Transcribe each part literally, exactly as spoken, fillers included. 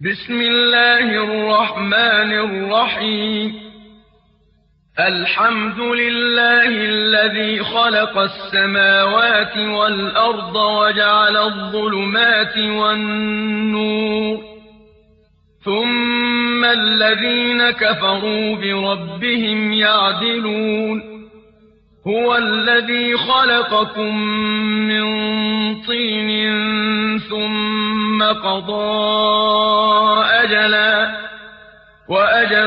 بسم الله الرحمن الرحيم الحمد لله الذي خلق السماوات والأرض وجعل الظلمات والنور ثم الذين كفروا بربهم يعدلون هو الذي خلقكم من طين ثم قضى أجلا وأجل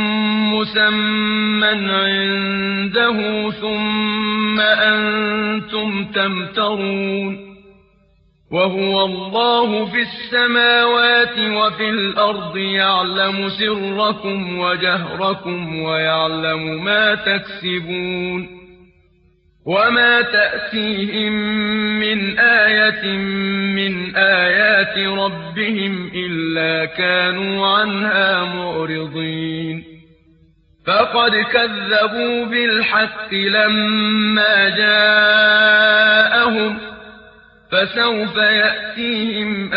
مسمى عنده ثم أنتم تمترون وهو الله في السماوات وفي الأرض يعلم سركم وجهركم ويعلم ما تكسبون وما تأتيهم من آية من آيات ربهم إلا كانوا عنها معرضين فقد كذبوا بالحق لما جاءهم فسوف يأتيهم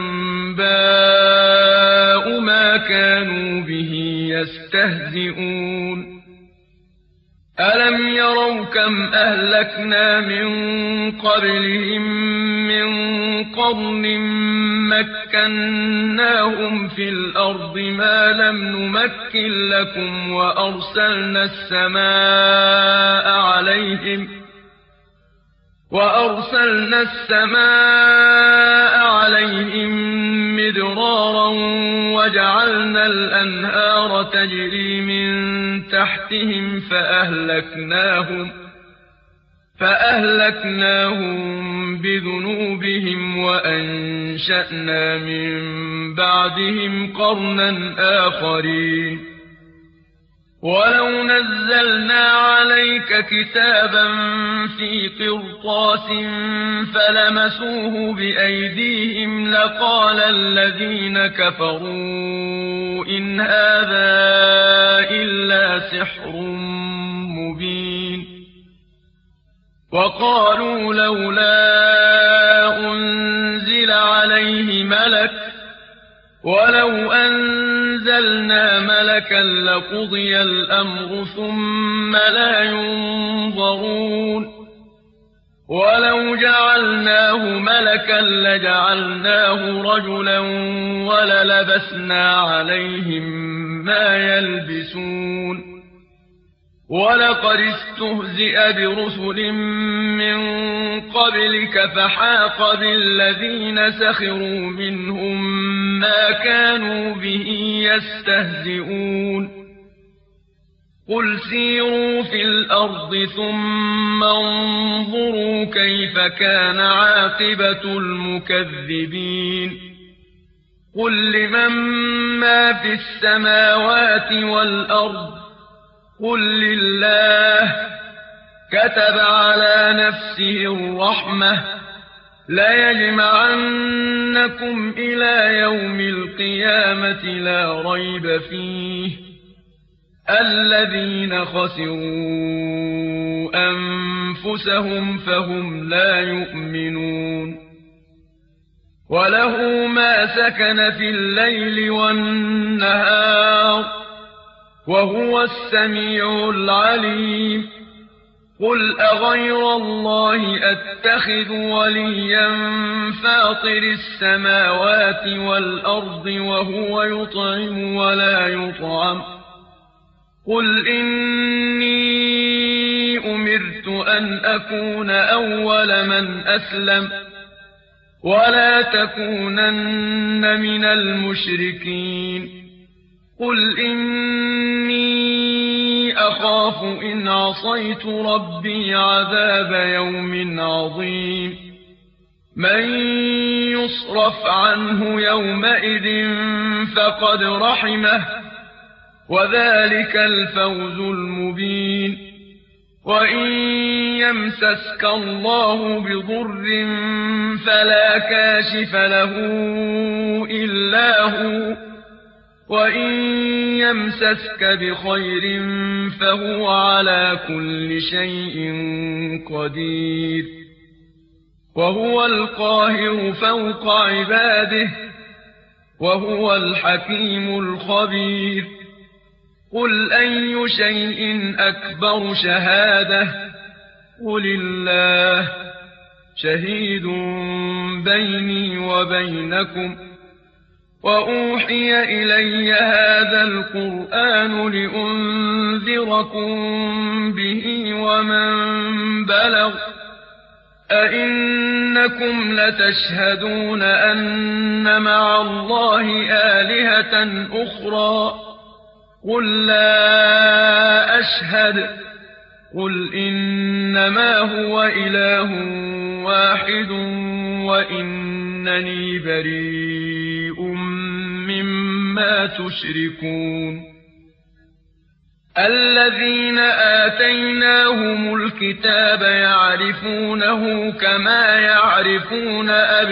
أنباء ما كانوا به يستهزئون ألم يروا كم أهلكنا من قبلهم من قرن مكناهم في الأرض ما لم نمكن لكم وأرسلنا السماء عليهم وأرسلنا السماء عليهم مدرارا وجعلنا الأنهار تجري من تحتهم فأهلكناهم فأهلكناهم بذنوبهم وأنشأنا من بعدهم قرنا آخرين ولو نزلنا عليك كتابا في قرطاس فلمسوه بأيديهم لقال الذين كفروا إن هذا إلا سحر مبين وقالوا لولا أنزل عليه ملك ولو أنزلنا ملكا لقضي الأمر ثم لا ينظرون ولو جعلناه ملكا لجعلناه رجلا وللبسنا عليهم ما يلبسون ولقد استهزئ برسل من قبلك فحاق بالذين سخروا منهم ما كانوا به يستهزئون قل سيروا في الأرض ثم انظروا كيف كان عاقبة المكذبين قل لمن ما في السماوات والأرض قل لله كتب على نفسه الرحمة ليجمعنكم إلى يوم القيامة لا ريب فيه الذين خسروا أنفسهم فهم لا يؤمنون وله ما سكن في الليل والنهار وهو السميع العليم قل أغير الله أتخذ وليا فاطر السماوات والأرض وهو يطعم ولا يطعم قل إني أمرت أن أكون أول من أسلم ولا تكونن من المشركين قل إني أخاف إن عصيت ربي عذاب يوم عظيم من يصرف عنه يومئذ فقد رحمه وذلك الفوز المبين وإن يمسسك الله بضر فلا كاشف له إلا هو وإن يمسسك بخير فهو على كل شيء قدير وهو القاهر فوق عباده وهو الحكيم الخبير. قل أي شيء أكبر شهادة؟ قل الله شهيد بيني وبينكم. وأوحي إلي هذا القرآن لأنذركم به ومن بلغ. أئنكم لتشهدون أن مع الله آلهة أخرى؟ قل لا أشهد. قل إنما هو إله واحد وإنني بريء مما تشركون. الذين آتيناهم الكتاب يعرفونه كما يعرفون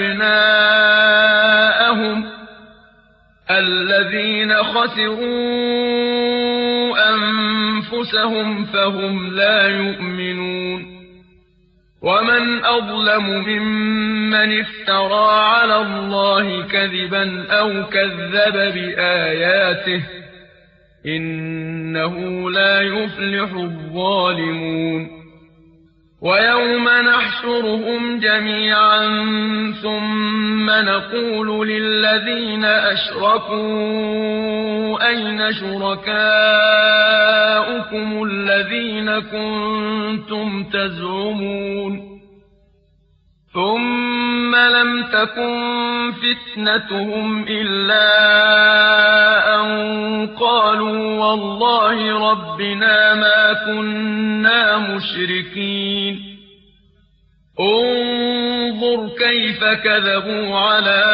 أبناءهم. الذين خسروا أنفسهم فهم لا يؤمنون. ومن أظلم ممن افترى على الله كذبا أو كذب بآياته إنه لا يفلح الظالمون. ويوم نحشرهم جميعا ثم نقول للذين أشركوا أين شركاؤكم الذين كنتم تزعمون ثم لم تكن فتنتهم إلا أن قالوا والله ربنا ما كنا مشركين. انظر كيف كذبوا على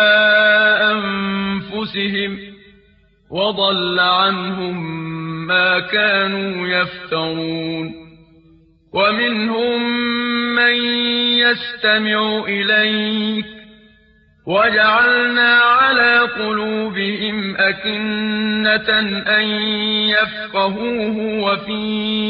أنفسهم وضل عنهم ما كانوا يفترون. ومنهم من يستمع إليك وجعلنا على قلوبهم أكنة أن يفقهوه وفي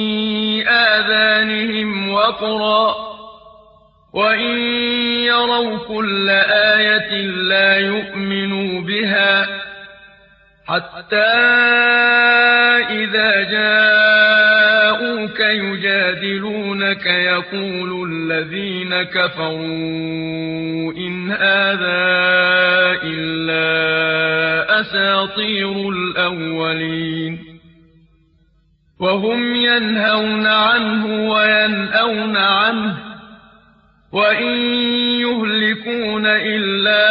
آذانهم وقرا وإن يروا كل آية لا يؤمنوا بها حتى إذا جاءوك يجادلونك يقول الذين كفروا إن هذا إلا أساطير الأولين. وهم ينهون عنه وينأون عنه وإن يهلكون إلا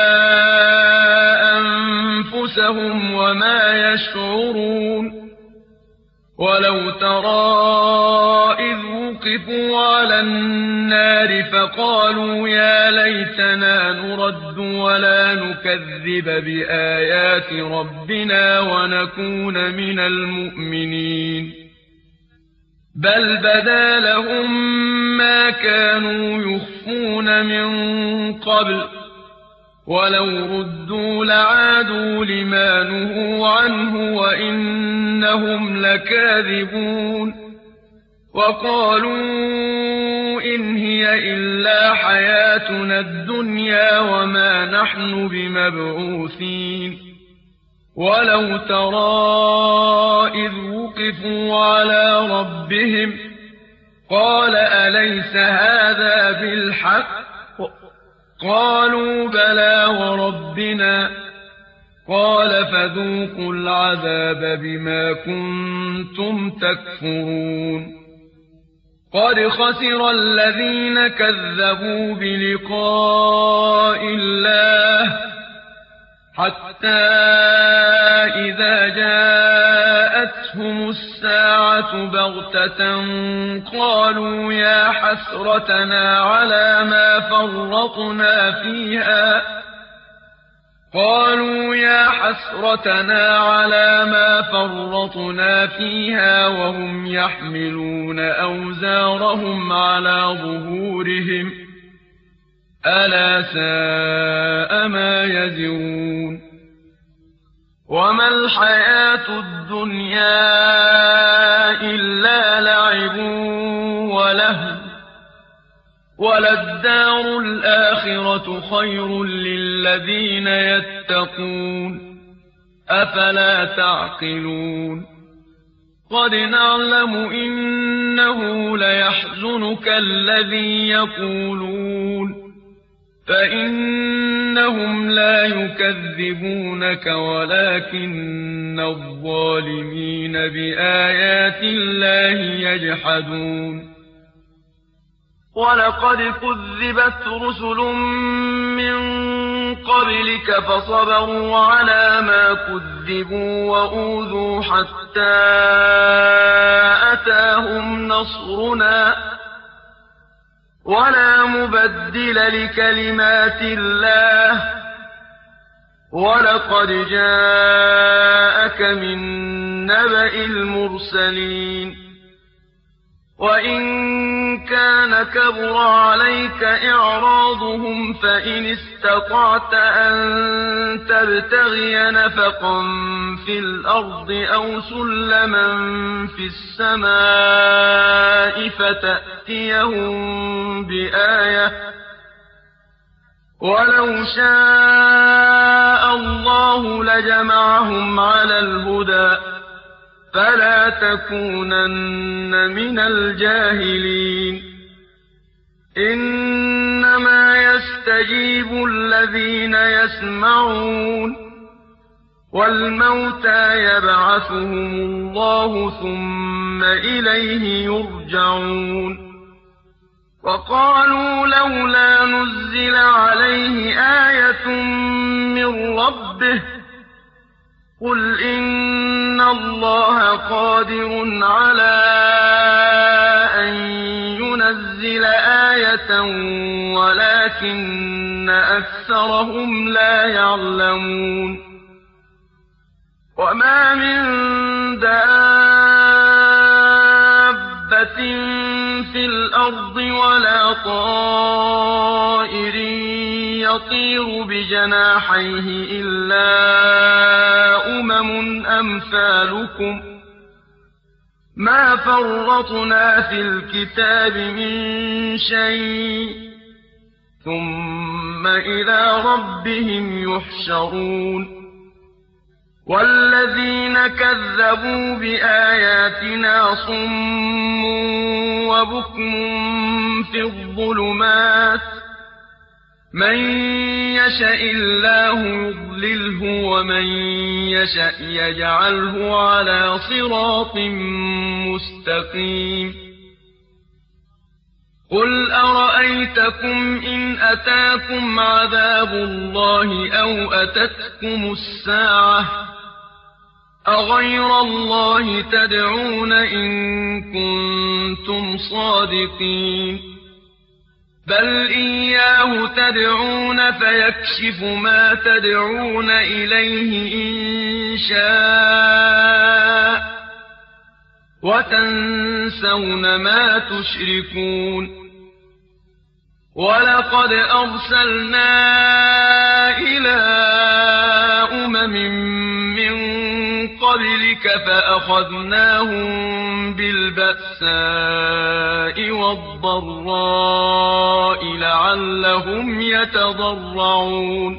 أنفسهم وما يشعرون. ولو ترى إذ وقفوا على النار فقالوا يا ليتنا نرد ولا نكذب بآيات ربنا ونكون من المؤمنين. بل بدا لهم ما كانوا يخفون من قبل ولو ردوا لعادوا لما نهوا عنه وإنهم لكاذبون. وقالوا إن هي إلا حياتنا الدنيا وما نحن بمبعوثين. ولو ترى إذ وقفوا على ربهم قال أليس هذا بالحق؟ قالوا بلى وربنا. قال فذوقوا العذاب بما كنتم تكفرون. قد خسر الذين كذبوا بلقاء الله حتى إذا جاءتهم الساعة بغتة قالوا يا حسرتنا على ما فرطنا فيها قالوا يا حسرتنا على ما فرطنا فيها وهم يحملون أوزارهم على ظهورهم ألا ساء ما يزرون. وما الحياة الدنيا إلا لعب ولهو وَلَلدَّارُ الْآخِرَةُ خَيْرٌ لِّلَّذِينَ يَتَّقُونَ أَفَلَا تَعْقِلُونَ قَدْ نَعْلَمُ إِنَّهُ لَيَحْزُنُكَ الَّذِي يَقُولُونَ فَإِنَّهُمْ لَا يُكَذِّبُونَكَ وَلَٰكِنَّ الظَّالِمِينَ بِآيَاتِ اللَّهِ يَجْحَدُونَ وَلَقَدْ كُذِّبَتْ رُسُلٌ مِّن قَبْلِكَ فَصَبَرُوا عَلَىٰ مَا كُذِّبُوا وَأُوذُوا حَتَّىٰ أَتَاهُمْ نَصْرُنَا وَلَا مُبَدِّلَ لِكَلِمَاتِ اللَّهِ وَلَقَدْ جَاءَكَ مِن نَّبَإِ الْمُرْسَلِينَ وَإِن كَانَ كَبُرَ عَلَيْكَ إِعْرَاضُهُمْ فَإِنِ اسْتَطَعْتَ أَن تَبْتَغِيَ نَفَقًا فِي الْأَرْضِ أَوْ سُلَّمًا فِي السَّمَاءِ فَتَأْتِيَهُم بِآيَةٍ ۚ وَلَوْ شَاءَ اللَّهُ لَجَمَعَهُمْ عَلَى الْهُدَىٰ فَلَا تَكُونَنَّ مِنَ الْجَاهِلِينَ إِنَّمَا يَسْتَجِيبُ الَّذِينَ يَسْمَعُونَ وَالْمَوْتَىٰ يَبْعَثُهُمُ اللَّهُ ثُمَّ إِلَيْهِ يُرْجَعُونَ وَقَالُوا لَوْلَا نُزِّلَ عَلَيْهِ آيَةٌ مِّن رَّبِّهِ قُلْ إِنَّ اللَّهَ قَادِرٌ عَلَىٰ أَن يُنَزِّلَ آيَةً وَلَٰكِنَّ أَكْثَرَهُمْ لَا يَعْلَمُونَ وَمَا مِن دَابَّةٍ فِي الْأَرْضِ وَلَا طَائِرٍ يَطِيرُ بِجَنَاحَيْهِ إِلَّا أُمَمٌ أَمْثَالُكُم ۚ مَّا فَرَّطْنَا فِي الْكِتَابِ مِن شَيْءٍ ۚ ثُمَّ إِلَىٰ رَبِّهِمْ يُحْشَرُونَ وَالَّذِينَ كَذَّبُوا بِآيَاتِنَا صُمٌّ وَبُكْمٌ فِي الظُّلُمَاتِ ۗ مَن يَشَإِ اللَّهُ يُضْلِلْهُ وَمَن يَشَأْ يَجْعَلْهُ عَلَىٰ صِرَاطٍ مُّسْتَقِيمٍ قُلْ أَرَأَيْتَكُمْ إِنْ أَتَاكُمْ عَذَابُ اللَّهِ أَوْ أَتَتْكُمُ السَّاعَةُ أَغَيْرَ اللَّهِ تَدْعُونَ إِن كُنتُمْ صَادِقِينَ بَلْ إِيَّاهُ تَدْعُونَ فَيَكْشِفُ مَا تَدْعُونَ إِلَيْهِ إِن شَاءَ وَتَنسَوْنَ مَا تُشْرِكُونَ وَلَقَدْ أَرْسَلْنَا إِلَىٰ أُمَمٍ مِّن قَبْلِكَ فَأَخَذْنَاهُم بِالْبَأْسَاءِ وَالضَّرَّاءِ لَعَلَّهُمْ يَتَضَرَّعُونَ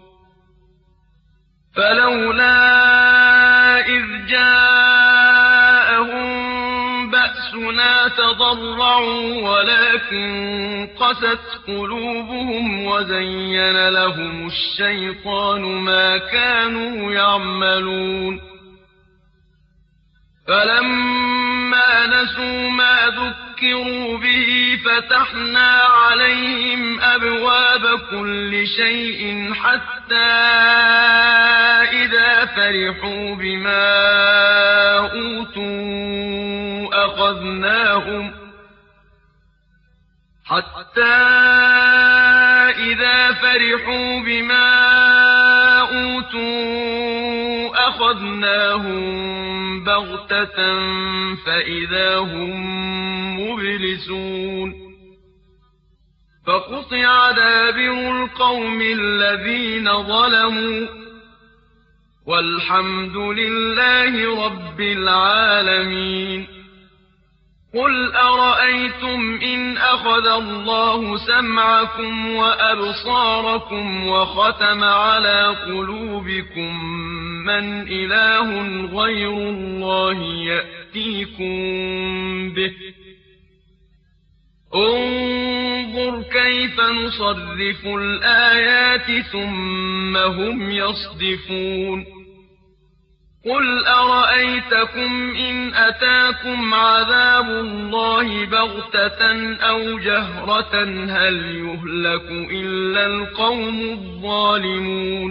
فَلَوْلَا إِذْ جَاءَهُم بَأْسُنَا تَضَرَّعُوا وَلَٰكِن قَسَتْ قُلُوبُهُمْ وَزَيَّنَ لَهُمُ الشَّيْطَانُ مَا كَانُوا يَعْمَلُونَ فَلَمَّا نَسُوا مَا ذُكِّرُوا بِهِ فَتَحْنَا عَلَيْهِمْ أَبْوَابَ كُلِّ شَيْءٍ حَتَّىٰ إِذَا فَرِحُوا بِمَا أُوتُوا أَخَذْنَاهُمْ حَتَّىٰ إِذَا فَرِحُوا بِمَا أُوتُوا أَخَذْنَاهُم بَغْتَةً فَإِذَا هُم مُّبْلِسُونَ فَقُطِعَ دَابِرُ الْقَوْمِ الَّذِينَ ظَلَمُوا وَالْحَمْدُ لِلَّهِ رَبِّ الْعَالَمِينَ قل أرأيتم إن أخذ الله سمعكم وأبصاركم وختم على قلوبكم من إله غير الله يأتيكم به انظر كيف نصرف الآيات ثم هم يصدفون قل أرأيتكم إن أتاكم عذاب الله بغتة أو جهرة هل يهلك إلا القوم الظالمون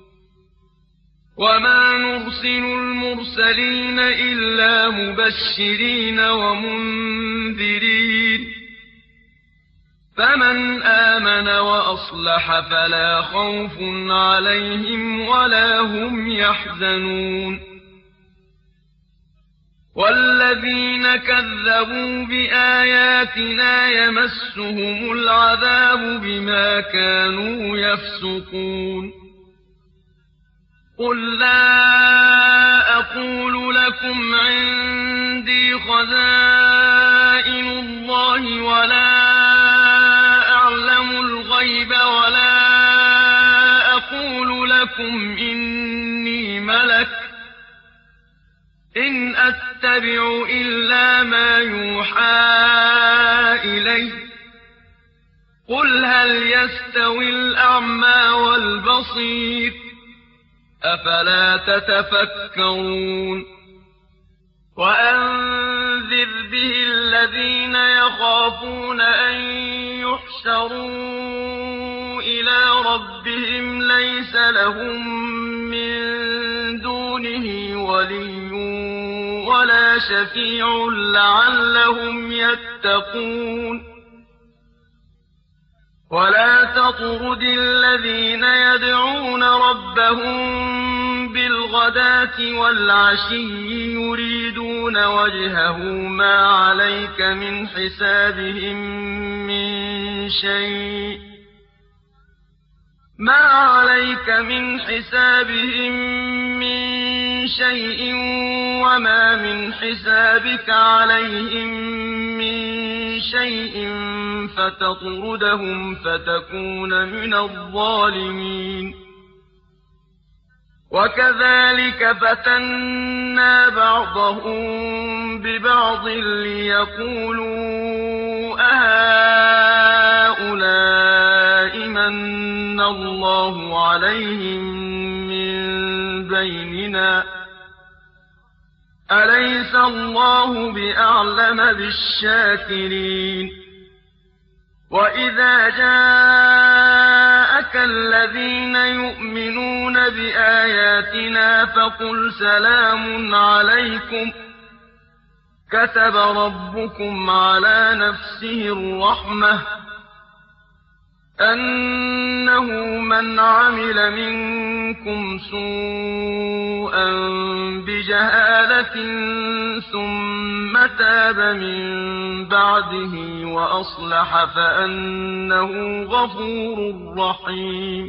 وما نرسل المرسلين إلا مبشرين ومنذرين فمن آمن وأصلح فلا خوف عليهم ولا هم يحزنون والذين كذبوا بآياتنا يمسهم العذاب بما كانوا يفسقون قل لا أقول لكم عندي خزائن الله ولا أعلم الغيب ولا أقول لكم إني ملك إن أتبع إلا ما يوحى إلي قل هل يستوي الأعمى والبصير أفلا تتفكرون وأنذر به الذين يخافون أن يحشروا إلى ربهم ليس لهم من دونه ولي ولا شفيع لعلهم يتقون ولا تطرد الذين يدعون ربهم بالغداة والعشي يريدون وجهه ما عليك من حسابهم من شيء ما عليك من حسابهم من شيء وما من حسابك عليهم من شيء فتطردهم فتكون من الظالمين وكذلك فتنا بعضهم ببعض ليقولوا أهؤلاء من الله عليهم من بيننا أليس الله بأعلم بالشاكرين وإذا جاءك الذين يؤمنون بآياتنا فقل سلام عليكم كتب ربكم على نفسه الرحمة أنه من عمل منكم سوءا بجهالة ثم تاب من بعده وأصلح فأنه غفور رحيم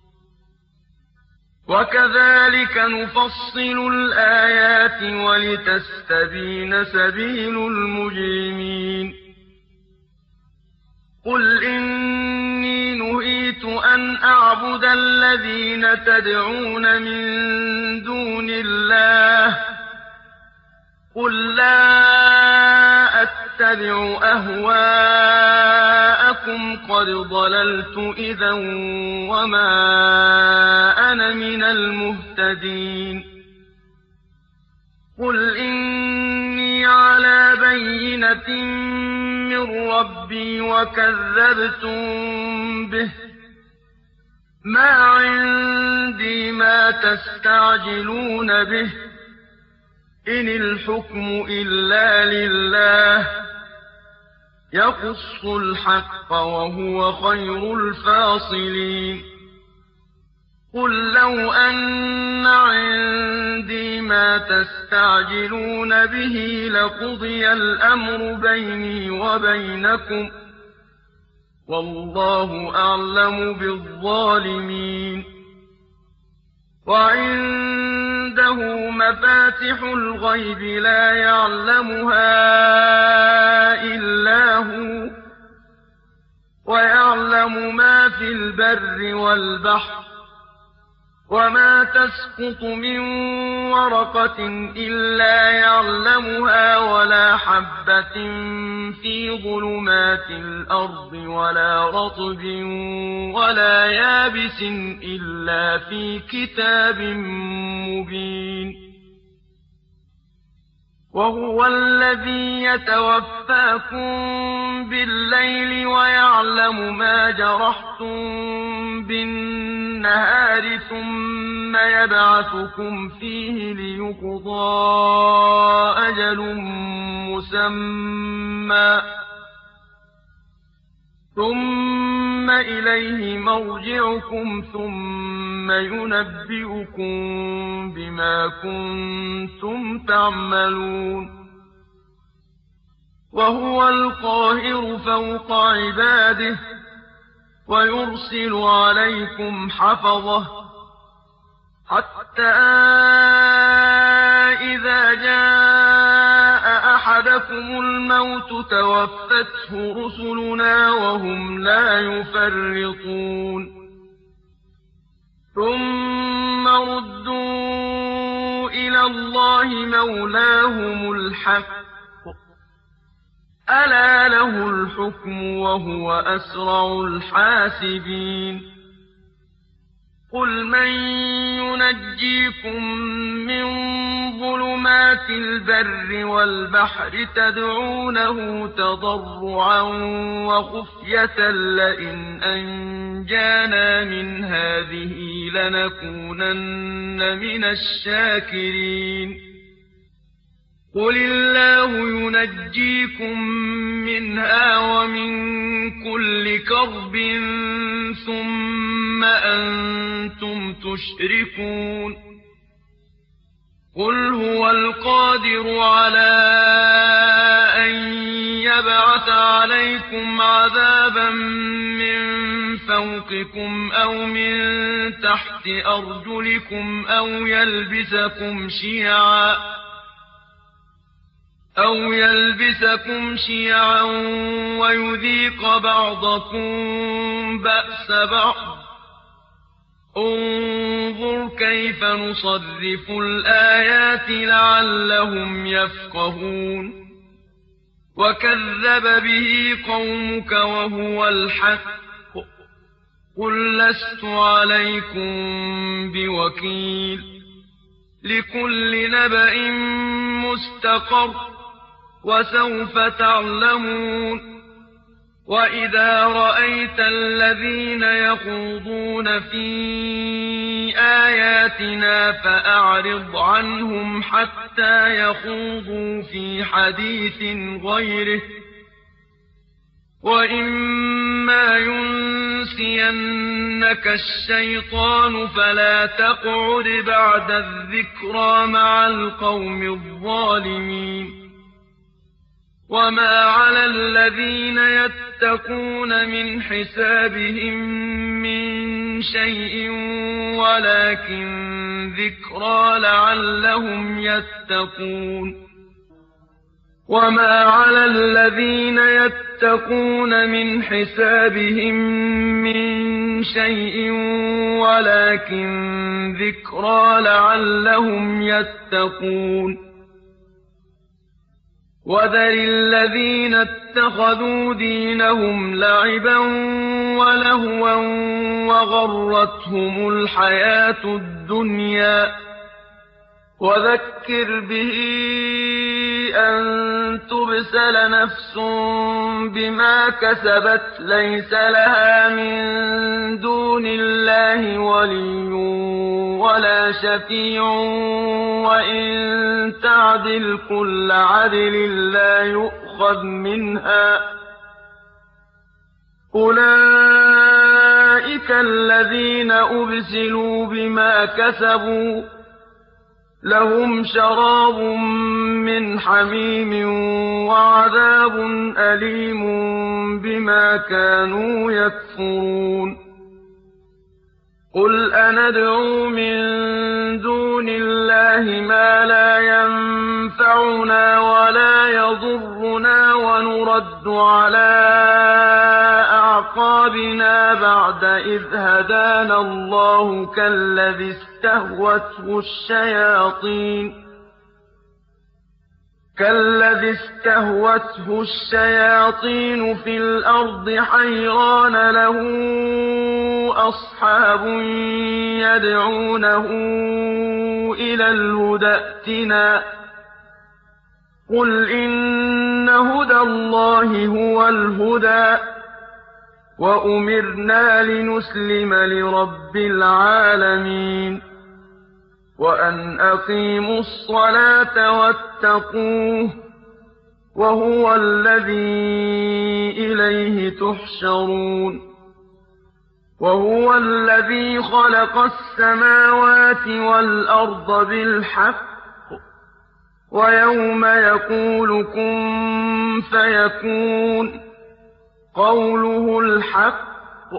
وكذلك نفصل الآيات ولتستبين سبيل المجرمين قل إني نهيت أن أعبد الذين تدعون من دون الله قل لا أتبع أهواءكم قد ضللت إذا وما أنا من المهتدين قل إني على بينة من ربي وكذبتم به ما عندي ما تستعجلون به إن الحكم إلا لله يقص الحق وهو خير الفاصلين قل لو أن عندي ما تستعجلون به لقضي الأمر بيني وبينكم والله أعلم بالظالمين وعنده وعنده مفاتح الغيب لا يعلمها إلا هو ويعلم ما في البر والبحر وما تسقط من ورقة إلا يعلمها ولا حبة في ظلمات الأرض ولا رطب ولا يابس إلا في كتاب مبين وهو الذي يتوفاكم بالليل ويعلم ما جرحتم بالنهار ثم يبعثكم فيه ليقضى أجل مسمى ثم إليه مرجعكم ثم ينبئكم بما كنتم تعملون وهو القاهر فوق عباده ويرسل عليكم حفظه حتى إذا جاء أحدكم الموت توفته رسلنا وهم لا يفرطون ثم ردوا إلى الله مولاهم الحق ألا له الحكم وهو أسرع الحاسبين قل من ينجيكم من ظلمات البر والبحر تدعونه تضرعا وخفية لئن أنجانا من هذه لنكونن من الشاكرين قل الله ينجيكم منها ومن كل كرب ثم أنتم تشركون قل هو القادر على أن يبعث عليكم عذابا من فوقكم أو من تحت أرجلكم أو يلبسكم شيعا أو يلبسكم شيعا ويذيق بعضكم بأس بعض انظر كيف نصرف الآيات لعلهم يفقهون وكذب به قومك وهو الحق قل لست عليكم بوكيل لكل نبأ مستقر وسوف تعلمون وإذا رأيت الذين يخوضون في آياتنا فأعرض عنهم حتى يخوضوا في حديث غيره وإما ينسينك الشيطان فلا تقعد بعد الذكرى مع القوم الظالمين وما على الذين يتقون من حسابهم من شيء ولكن ذكرى لعلهم يتقون وما على الذين يتقون من حسابهم من شيء ولكن ذكرى لعلهم يتقون وذر الذين اتخذوا دينهم لعبا ولهوا وغرتهم الحياة الدنيا وذكر به أن تبسل نفس بما كسبت ليس لها من دون الله ولي ولا شفيع وإن تعدل كل عدل لا يؤخذ منها أولئك الذين أبسلوا بما كسبوا لهم شراب من حميم وعذاب أليم بما كانوا يكفرون قُلْ أَنَدْعُو مِن دُونِ اللَّهِ مَا لَا يَنفَعُنَا وَلَا يَضُرُّنَا وَنُرَدُّ عَلَىٰ أَعْقَابِنَا بَعْدَ إِذْ هَدَانَا اللَّهُ كَالَّذِي اسْتَهْوَتْهُ الشَّيَاطِينُ كالذي استهوته الشياطين في الأرض حيران له أصحاب يدعونه إلى الهدى ائتنا قل إن هدى الله هو الهدى وأمرنا لنسلم لرب العالمين وأن أقيموا الصلاة واتقوه وهو الذي إليه تحشرون وهو الذي خلق السماوات والأرض بالحق ويوم يقول كن فيكون قوله الحق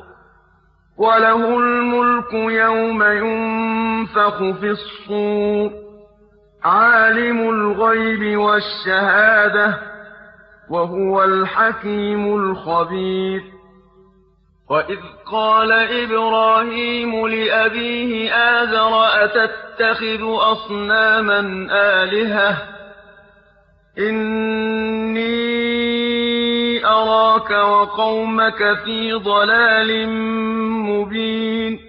وله الملك يوم ينفخ في الصور عالم الغيب والشهادة وهو الحكيم الخبير وإذ قال إبراهيم لأبيه آزر أتتخذ أصناما آلهة إني أراك وقومك في ضلال مبين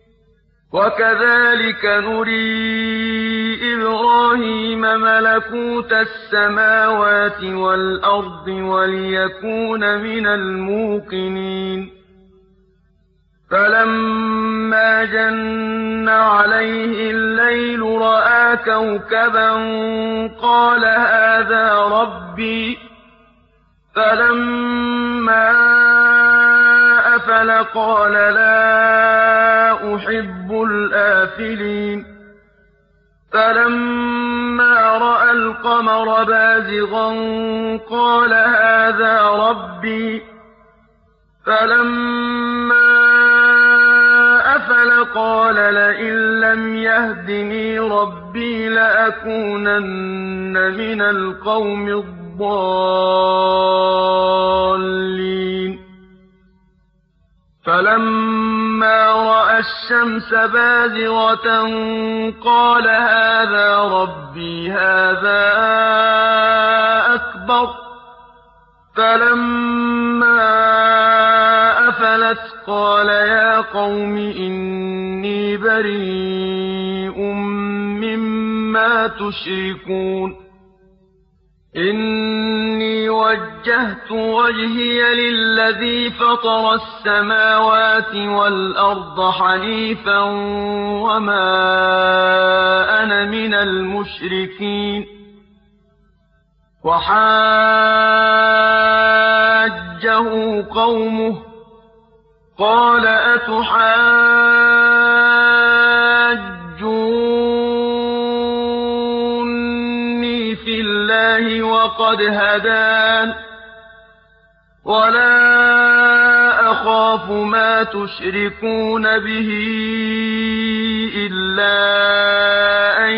وكذلك نري إبراهيم ملكوت السماوات والأرض وليكون من الموقنين فلما جن عليه الليل رأى كوكبا قال هذا ربي فلما أفل قال لا أحب الآفلين فلما رأى القمر بازغا قال هذا ربي فلما أفل قال لئن لم يهدني ربي لأكونن من القوم الضالين فلما رأى الشمس بازغة قال هذا ربي هذا أكبر فلما أفلت قال يا قوم إني بريء مما تشركون إني وجهت وجهي للذي فطر السماوات والأرض حنيفا وما أنا من المشركين وحاجه قومه قال أتحاجوني في الله وقد هدان ولا أخاف ما تشركون به إلا أن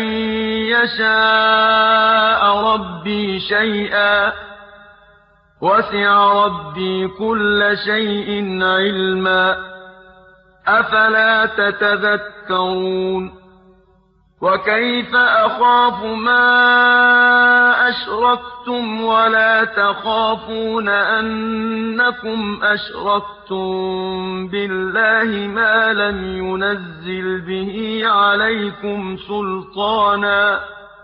يشاء ربي شيئا وسع ربي كل شيء علما أفلا تتذكرون وكيف أخاف ما أشركتم ولا تخافون أنكم أشركتم بالله ما لم ينزل به عليكم سلطانا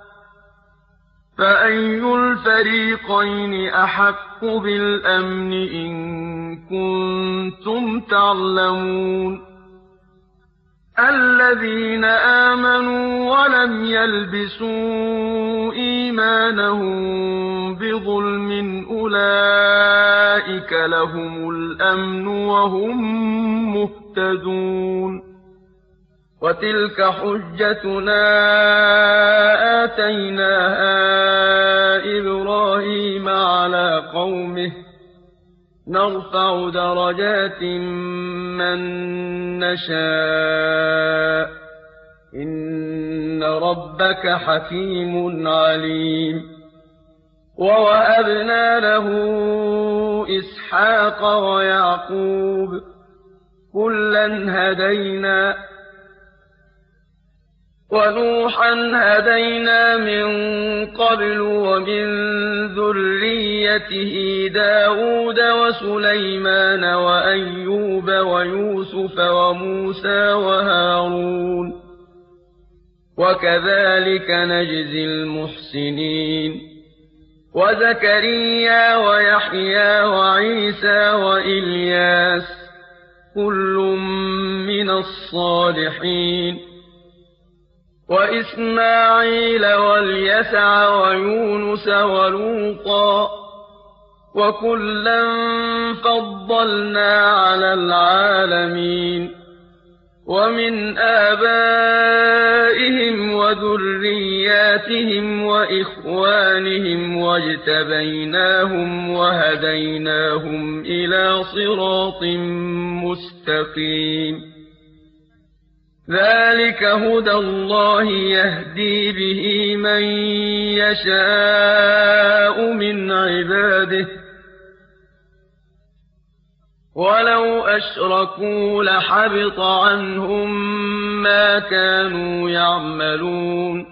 فأي الفريقين أحق بالأمن إن كنتم تعلمون الذين آمنوا ولم يلبسوا إيمانهم بظلم أولئك لهم الأمن وهم مهتدون وتلك حجتنا آتيناها إبراهيم على قومه نرفع درجات من نشاء إن ربك حكيم عليم ووهبنا له إسحاق ويعقوب كلا هدينا ونوحا هدينا من قبل ومن ذريته داود وسليمان وأيوب ويوسف وموسى وهارون وكذلك نجزي المحسنين وزكريا ويحيى وعيسى وإلياس كل من الصالحين وإسماعيل واليسع ويونس ولوطا وكلا فضلنا على العالمين ومن آبائهم وذرياتهم وإخوانهم واجتبيناهم وهديناهم إلى صراط مستقيم ذلك هدى الله يهدي به من يشاء من عباده ولو أشركوا لحبط عنهم ما كانوا يعملون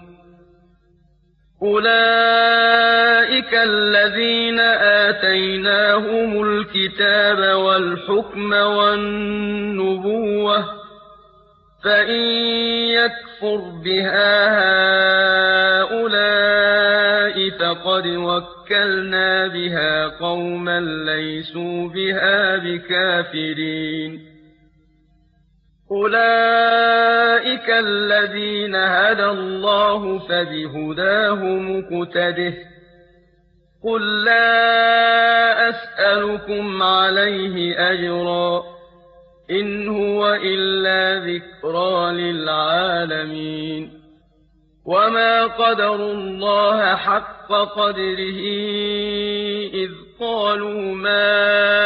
أولئك الذين آتيناهم الكتاب والحكم والنبوة فإن يكفر بها هؤلاء فقد وكلنا بها قوما ليسوا بها بكافرين أولئك الذين هدى الله فبهداه مقتده قل لا أسألكم عليه أجرا إن هو إلا ذكرى للعالمين وما قدروا الله حق قدره إذ قالوا ما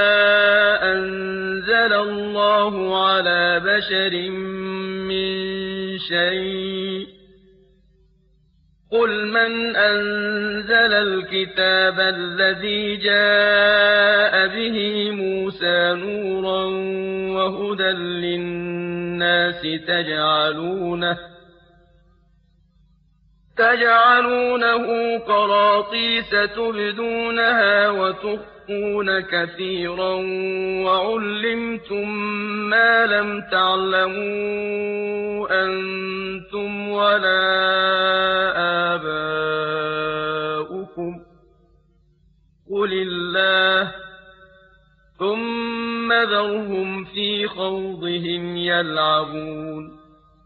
أنزل الله على بشر من شيء قل من أنزل الكتاب الذي جاء به موسى نورا وهدى للناس تجعلونه تجعلونه قراطيس تبدونها وتخفون كثيرا وعلمتم ما لم تعلموا أنتم ولا آباؤكم قل الله ثم ذرهم في خوضهم يلعبون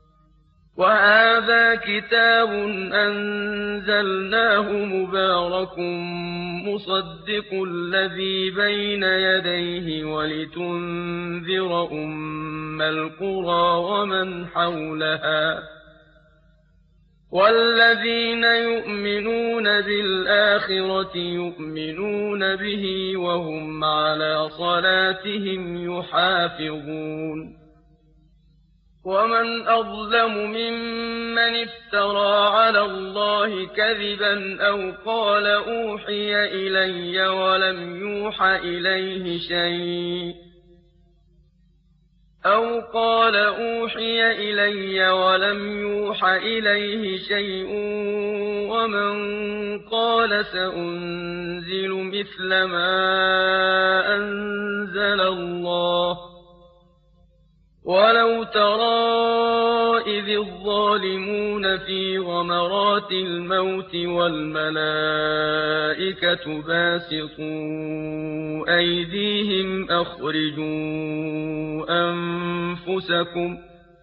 وهذا كتاب أنزلناه مبارك مصدق الذي بين يديه ولتنذر أم القرى ومن حولها والذين يؤمنون بالآخرة يؤمنون به وهم على صلاتهم يحافظون ومن أظلم ممن افترى على الله كذبا أو قال أوحي إلي ولم يوح إليه شيء أو قال أوحي إلي ولم يوح إليه شيء ومن قال سأنزل مثل ما أنزل الله ولو ترى إذ الظالمون في غمرات الموت والملائكة باسطوا أيديهم أخرجوا أنفسكم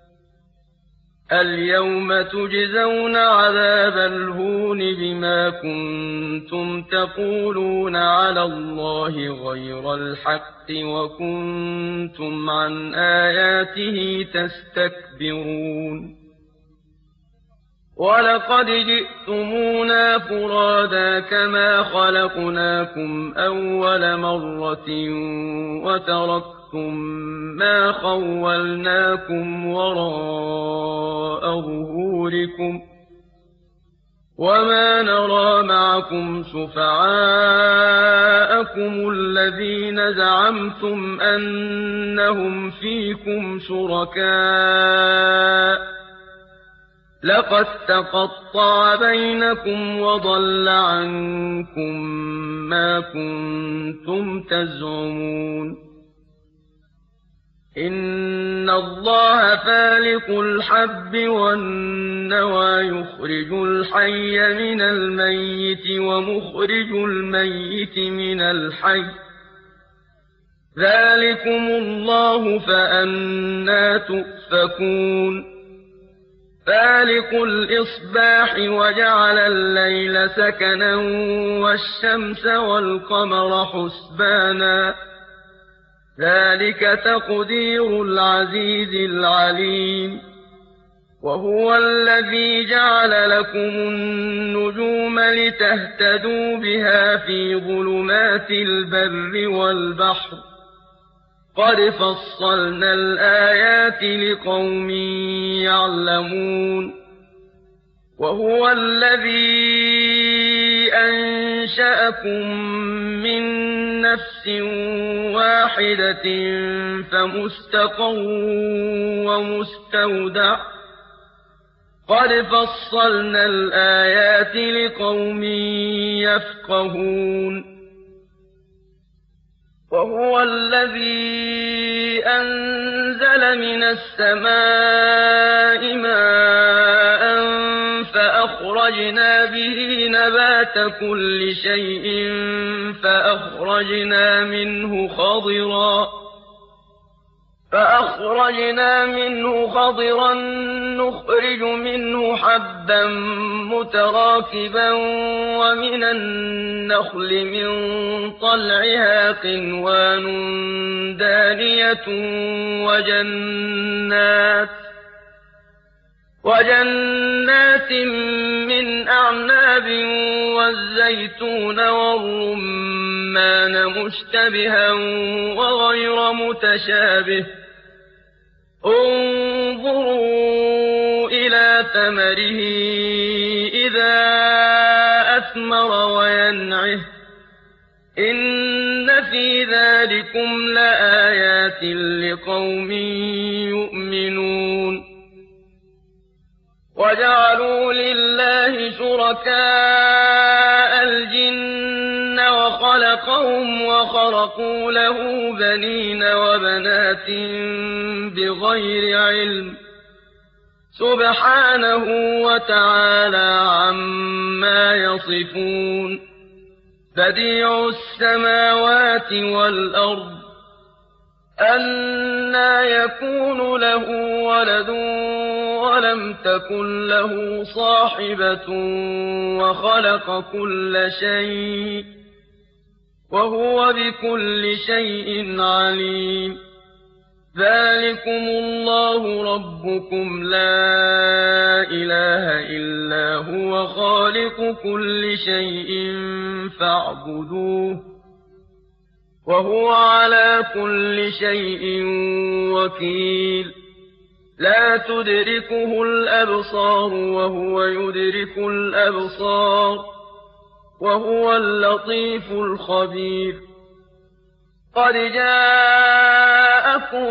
اليوم تجزون عذاب الهون بما كنتم تقولون على الله غير الحق وكنتم عن آياته تستكبرون وَلَقَدْ جِئْتُمُونَا فُرَادَىٰ كَمَا خَلَقْنَاكُمْ أَوَّلَ مَرَّةٍ وَتَرَكْتُم مَّا خَوَّلْنَاكُمْ وَرَاءَ ظُهُورِكُمْ وَمَا نَرَىٰ مَعَكُمْ شُفَعَاءَكُمُ الَّذِينَ زَعَمْتُمْ أَنَّهُمْ فِيكُمْ شُرَكَاءُ ۚ لَقَد تَّقَطَّعَ بَيْنَكُمْ وَضَلَّ عَنكُم مَّا كُنتُمْ تَزْعُمُونَ إِنَّ اللَّهَ فَالِقُ الْحَبِّ وَالنَّوَىٰ يُخْرِجُ الْحَيَّ مِنَ الْمَيِّتِ وَمُخْرِجُ الْمَيِّتِ مِنَ الْحَيِّ ۚ ذَٰلِكُمُ اللَّهُ فَأَنَّىٰ تُؤْفَكُونَ فَالِقُ الْإِصْبَاحِ وَجَعَلَ اللَّيْلَ سَكَنًا وَالشَّمْسَ وَالْقَمَرَ حُسْبَانًا ۚ ذَٰلِكَ تَقْدِيرُ الْعَزِيزِ الْعَلِيمِ وَهُوَ الَّذِي جَعَلَ لَكُمُ النُّجُومَ لِتَهْتَدُوا بِهَا فِي ظُلُمَاتِ الْبَرِّ وَالْبَحْرِ ۗ قَدْ فَصَّلْنَا الْآيَاتِ لِقَوْمٍ يَعْلَمُونَ وَهُوَ الَّذِي أَنشَأَكُم مِّن نَّفْسٍ وَاحِدَةٍ فَمُسْتَقَرٌّ وَمُسْتَوْدَعٌ ۗ قَدْ فَصَّلْنَا الْآيَاتِ لِقَوْمٍ يَفْقَهُونَ وَهُوَ الَّذِي أَنزَلَ مِنَ السَّمَاءِ مَاءً فَأَخْرَجْنَا بِهِ نَبَاتَ كُلِّ شَيْءٍ فَأَخْرَجْنَا مِنْهُ خَضِرًا فَأَخْرَجْنَا مِنْهُ خَضِرًا نُّخْرِجُ مِنْهُ حَبًّا مُّتَرَاكِبًا وَمِنَ النَّخْلِ مِن طَلْعِهَا قِنْوَانٌ دَانِيَةٌ وَجَنَّاتٍ وَجَنَّاتٍ مِّنْ أَعْنَابٍ وَالزَّيْتُونَ وَالرُّمَّانَ مُشْتَبِهًا وَغَيْرَ مُتَشَابِهٍ ۗ انظُرُوا إِلَىٰ ثَمَرِهِ إِذَا أَثْمَرَ وَيَنْعِهِ ۚ إِنَّ فِي ذَٰلِكُمْ لَآيَاتٍ لِّقَوْمٍ يُؤْمِنُونَ وَجَعَلُوا لِلَّهِ شُرَكَاءَ الْجِنَّ وَخَلَقَهُمْ وَخَرَقُوا لَهُ بَنِينَ وَبَنَاتٍ بِغَيْرِ عِلْمٍ ۚ سُبْحَانَهُ وَتَعَالَىٰ عَمَّا يَصِفُونَ بَدِيعُ السَّمَاوَاتِ وَالْأَرْضِ ۖ أَنَّىٰ يَكُونُ لَهُ وَلَدٌ وَلَمْ تَكُن لَّهُ صَاحِبَةٌ وَخَلَقَ كُلَّ شَيْءٍ ۖ وَهُوَ بِكُلِّ شَيْءٍ عَلِيمٌ ذَٰلِكُمُ اللَّهُ رَبُّكُمْ لَا إِلَٰهَ إِلَّا هُوَ خَالِقُ كُلِّ شَيْءٍ فَاعْبُدُوهُ ۚ وَهُوَ عَلَىٰ كُلِّ شَيْءٍ وَكِيلٌ لَّا تُدْرِكُهُ الْأَبْصَارُ وَهُوَ يُدْرِكُ الْأَبْصَارَ وَهُوَ اللَّطِيفُ الْخَبِيرُ قَدْ جَاءَكُم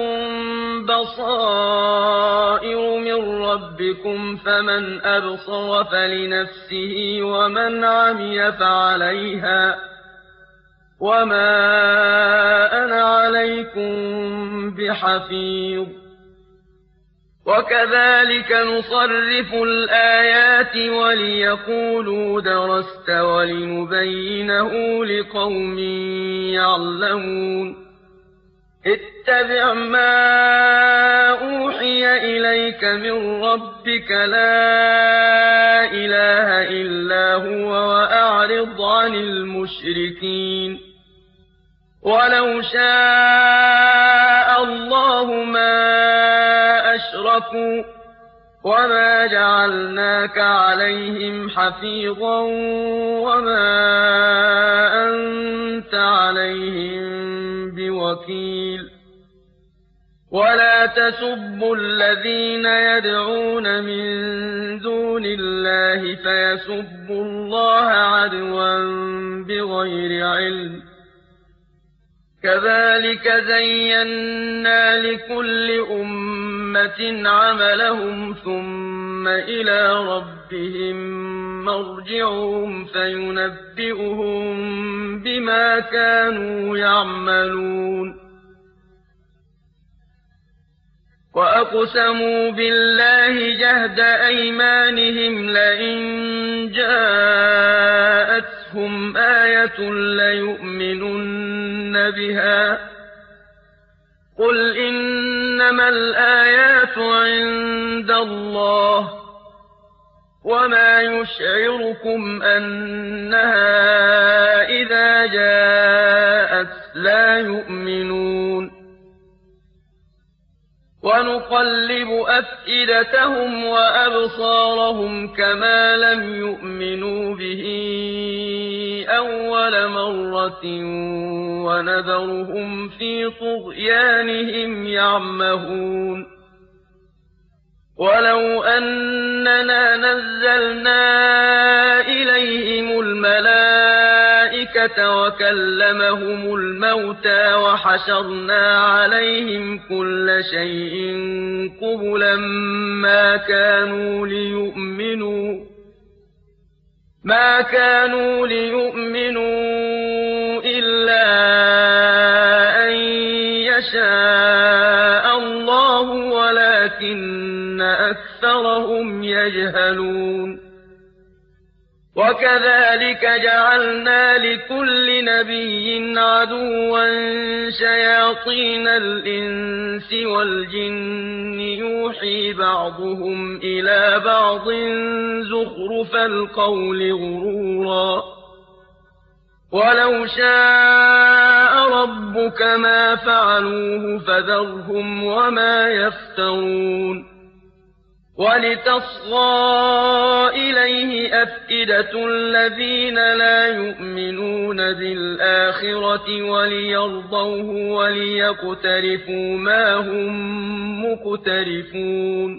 بَصَائِرُ مِن رَّبِّكُمْ ۖ فَمَنْ أَبْصَرَ فَلِنَفْسِهِ وَمَنْ عَمِيَ فَعَلَيْهَا ۚ وَمَا أَنَا عَلَيْكُم بِحَفِيظٍ وَكَذَٰلِكَ نُصَرِّفُ الْآيَاتِ وَلِيَقُولُوا دَرَسْتَ وَلِنُبَيِّنَهُ لِقَوْمٍ يَعْلَمُونَ اتَّبِعْ مَا أُوحِيَ إِلَيْكَ مِن رَّبِّكَ ۖ لَا إِلَٰهَ إِلَّا هُوَ وَأَعْرِضْ عَنِ الْمُشْرِكِينَ وَلَوْ شَاءَ اللَّهُ مَا أَشْرَكُوا وما جعلناك عليهم حفيظا وما أنت عليهم بوكيل ولا تسبوا الذين يدعون من دون الله فيسبوا الله عدوا بغير علم كذلك زينا لكل أمة عملهم ثم إلى ربهم مرجعهم فينبئهم بما كانوا يعملون وأقسموا بالله جهد أيمانهم لئن جاءتهم آية ليؤمنن بها قل إنما الآيات عند الله وما يشعركم أنها إذا جاءت لا يؤمنون ونقلب أفئدتهم وأبصارهم كما لم يؤمنوا به أول مرة ونذرهم في طغيانهم يعمهون ولو أننا نزلنا إليهم الملائكة وكلمهم الموتى وحشرنا عليهم كل شيء قبلا ما كانوا ليؤمنوا ما كانوا ليؤمنوا إلا أن يشاء الله ولكن أكثرهم يجهلون وكذلك جعلنا لكل نبي عدوا شياطين الإنس والجن يوحي بعضهم إلى بعض زخرف القول غرورا ولو شاء ربك ما فعلوه فذرهم وما يفترون ولتصغى إليه أفئدة الذين لا يؤمنون بالآخرة وليرضوه وليقترفوا ما هم مقترفون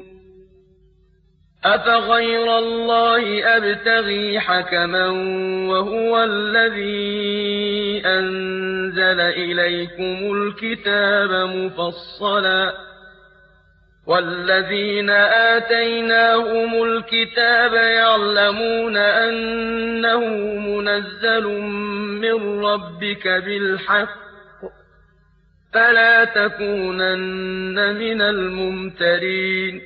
أفغير الله أبتغي حكما وهو الذي أنزل إليكم الكتاب مفصلا والذين آتيناهم الكتاب يعلمون أنه منزل من ربك بالحق فلا تكونن من الممترين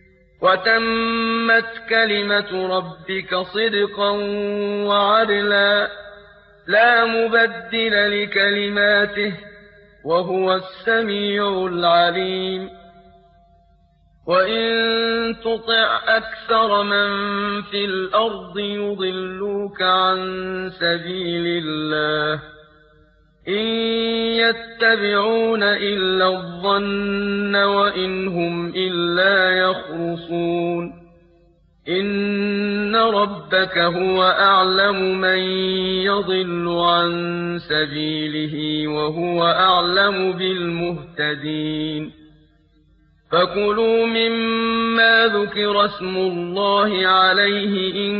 وتمت كلمة ربك صدقا وعدلا لا مبدل لكلماته وهو السميع العليم وإن تطع أكثر من في الأرض يضلوك عن سبيل الله إن يتبعون إلا الظن وإن هم إلا يخرصون إن ربك هو أعلم من يضل عن سبيله وهو أعلم بالمهتدين فكلوا مما ذكر اسم الله عليه إن